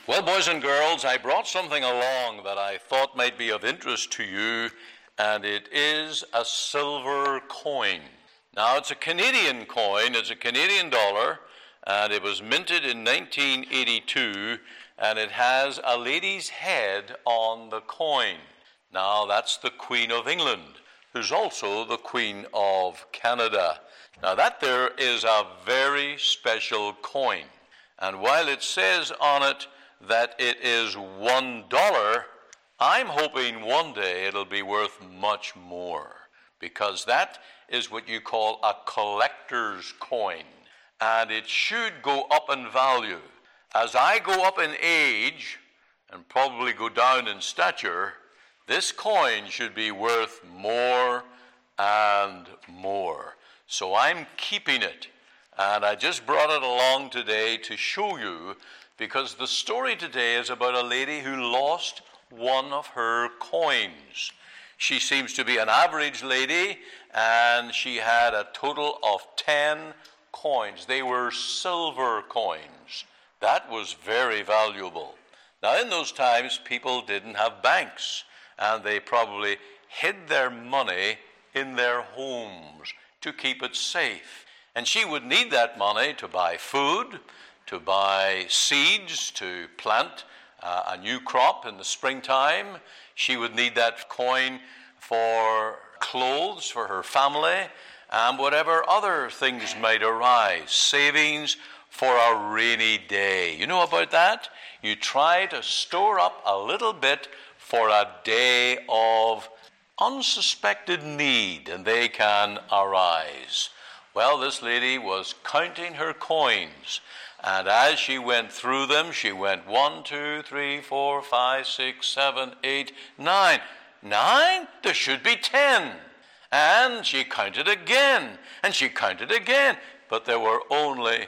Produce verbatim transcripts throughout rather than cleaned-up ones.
Well, boys and girls, I brought something along that I thought might be of interest to you, and it is a silver coin. Now, it's a Canadian coin, it's a Canadian dollar, and it was minted in nineteen eighty-two, and it has a lady's head on the coin. Now, that's the Queen of England. There's also the Queen of Canada. Now, that there is a very special coin, and while it says on it that it is one dollar, I'm hoping one day it'll be worth much more, because that is what you call a collector's coin, and it should go up in value. As I go up in age and probably go down in stature, this coin should be worth more and more. So I'm keeping it, and I just brought it along today to show you, because the story today is about a lady who lost one of her coins. She seems to be an average lady, and she had a total of ten coins. They were silver coins. That was very valuable. Now, in those times, people didn't have banks, and they probably hid their money in their homes to keep it safe. And she would need that money to buy food, to buy seeds, to plant uh, a new crop in the springtime. She would need that coin for clothes for her family and whatever other things might arise. Savings for a rainy day. You know about that? You try to store up a little bit for a day of unsuspected need, and they can arise. Well, this lady was counting her coins, and as she went through them, she went one, two, three, four, five, six, seven, eight, nine. Nine? There should be ten. And she counted again, and she counted again, but there were only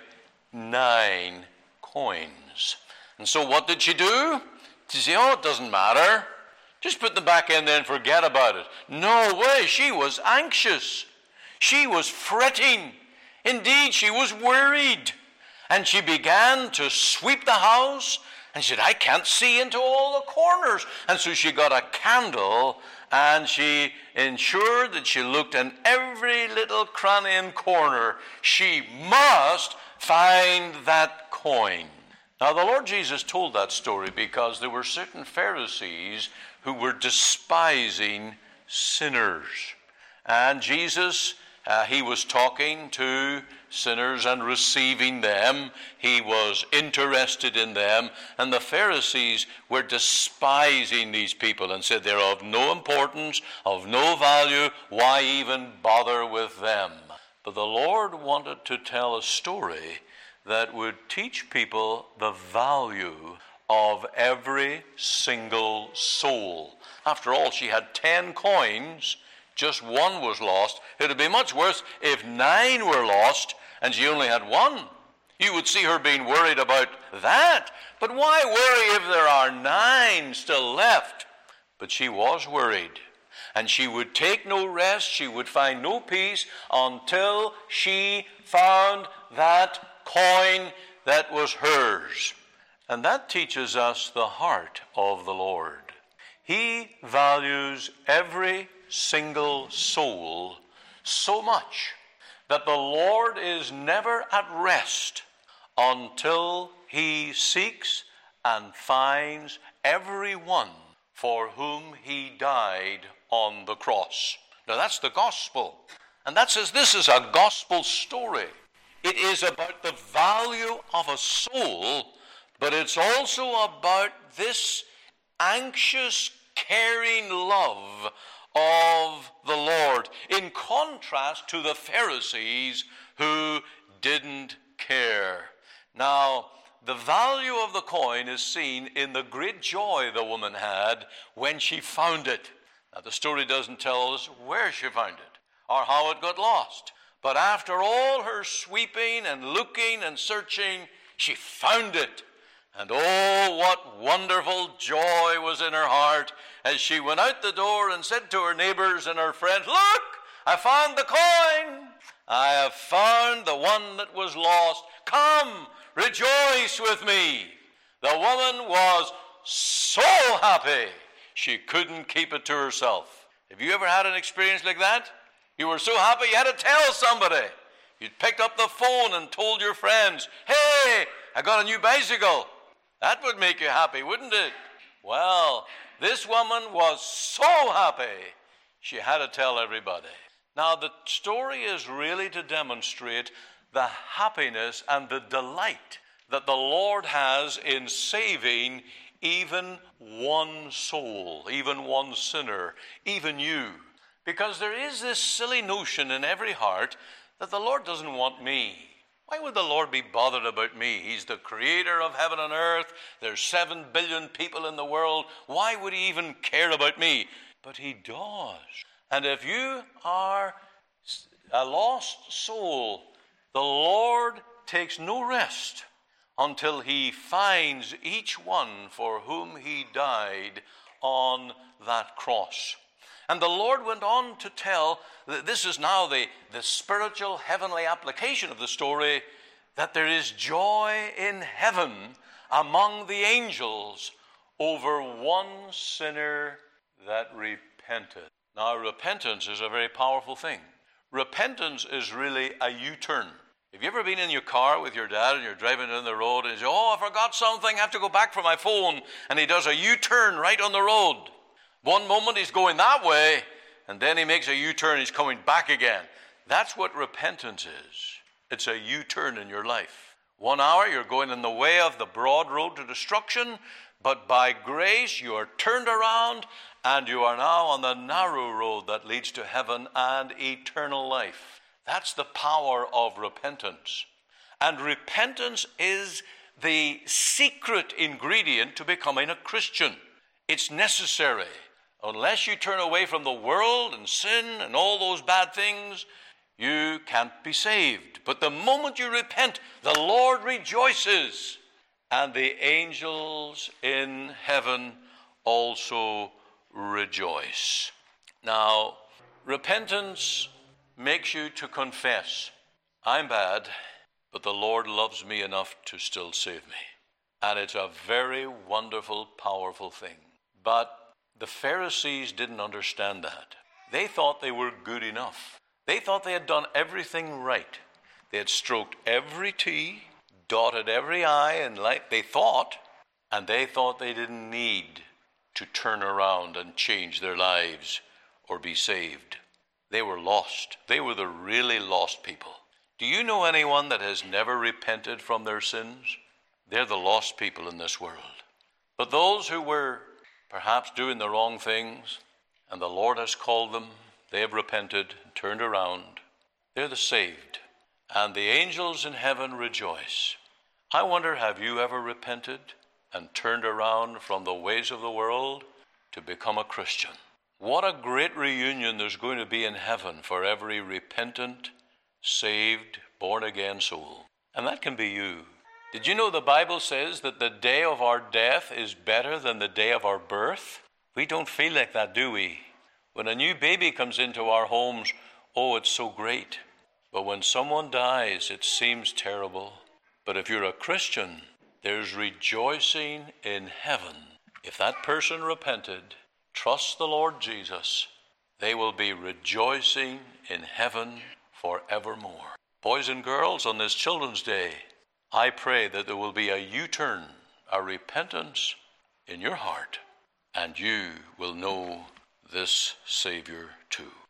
nine coins. And so what did she do? She said, oh, it doesn't matter. Just put them back in there and forget about it. No way. She was anxious. She was fretting. Indeed, she was worried. And she began to sweep the house, and she said, I can't see into all the corners. And so she got a candle, and she ensured that she looked in every little cranny and corner. She must find that coin. Now, the Lord Jesus told that story because there were certain Pharisees who were despising sinners. And Jesus, uh, he was talking to sinners and receiving them. He was interested in them. And the Pharisees were despising these people and said they're of no importance, of no value. Why even bother with them? But the Lord wanted to tell a story that would teach people the value of every single soul. After all, she had ten coins, just one was lost. It would be much worse if nine were lost and she only had one. You would see her being worried about that. But why worry if there are nine still left? But she was worried, and she would take no rest, she would find no peace until she found that coin that was hers. And that teaches us the heart of the Lord. He values every single soul so much that the Lord is never at rest until he seeks and finds every one for whom he died on the cross. Now, that's the gospel. And that says this is a gospel story. It is about the value of a soul, but it's also about this anxious, caring love of the Lord, in contrast to the Pharisees who didn't care. Now, the value of the coin is seen in the great joy the woman had when she found it. Now, the story doesn't tell us where she found it or how it got lost. But after all her sweeping and looking and searching, she found it. And oh, what wonderful joy was in her heart as she went out the door and said to her neighbors and her friends, look, I found the coin. I have found the one that was lost. Come, rejoice with me. The woman was so happy she couldn't keep it to herself. Have you ever had an experience like that? You were so happy you had to tell somebody. You'd picked up the phone and told your friends, "Hey, I got a new bicycle." That would make you happy, wouldn't it? Well, this woman was so happy she had to tell everybody. Now, the story is really to demonstrate the happiness and the delight that the Lord has in saving even one soul, even one sinner, even you. Because there is this silly notion in every heart that the Lord doesn't want me. Why would the Lord be bothered about me? He's the creator of heaven and earth. There's seven billion people in the world. Why would he even care about me? But he does. And if you are a lost soul, the Lord takes no rest until he finds each one for whom he died on that cross. And the Lord went on to tell, that this is now the, the spiritual heavenly application of the story, that there is joy in heaven among the angels over one sinner that repented. Now, repentance is a very powerful thing. Repentance is really a U-turn. Have you ever been in your car with your dad and you're driving down the road and you say, "Oh, I forgot something, I have to go back for my phone," and he does a U-turn right on the road. One moment he's going that way, and then he makes a U-turn, he's coming back again. That's what repentance is. It's a U-turn in your life. One hour you're going in the way of the broad road to destruction, but by grace you are turned around and you are now on the narrow road that leads to heaven and eternal life. That's the power of repentance. And repentance is the secret ingredient to becoming a Christian. It's necessary. Unless you turn away from the world and sin and all those bad things, you can't be saved. But the moment you repent, the Lord rejoices, and the angels in heaven also rejoice. Now, repentance makes you to confess, "I'm bad, but the Lord loves me enough to still save me." And it's a very wonderful, powerful thing. But the Pharisees didn't understand that. They thought they were good enough. They thought they had done everything right. They had stroked every T, dotted every I in life, they thought, and they thought they didn't need to turn around and change their lives or be saved. They were lost. They were the really lost people. Do you know anyone that has never repented from their sins? They're the lost people in this world. But those who were perhaps doing the wrong things, and the Lord has called them, they have repented, turned around, they're the saved. And the angels in heaven rejoice. I wonder, have you ever repented and turned around from the ways of the world to become a Christian? What a great reunion there's going to be in heaven for every repentant, saved, born-again soul. And that can be you. Did you know the Bible says that the day of our death is better than the day of our birth? We don't feel like that, do we? When a new baby comes into our homes, oh, it's so great. But when someone dies, it seems terrible. But if you're a Christian, there's rejoicing in heaven. If that person repented, trust the Lord Jesus, they will be rejoicing in heaven forevermore. Boys and girls, on this Children's Day, I pray that there will be a U-turn, a repentance in your heart, and you will know this Savior too.